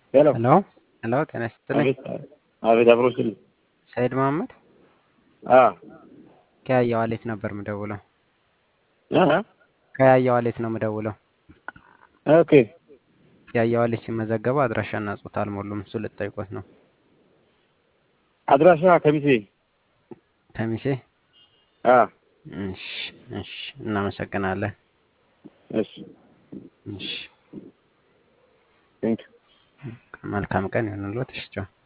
ሄሎ ሄሎ ሄሎ ጤና ይስጥልኝ። አቤት አቤት አብሮሽል ሰይድ መሐመድ አ ከያያ ዋሌት ነበር ምደውለው። አሃ ከያያ ዋሌት ነው ምደውለው። ኦኬ ያያ ዋሌት ሲመዘገቡ አድራሻና ጾታ አልሞሉም። እሱ ልጠይቆት ነው። አድራሻ ከሚሴ ከሚሴ አ እሺ እሺ፣ እናመሰግናለን። እሺ እሺ ቴንክ መልካም ቀን ይሁንልዎት። እሺ ቻው።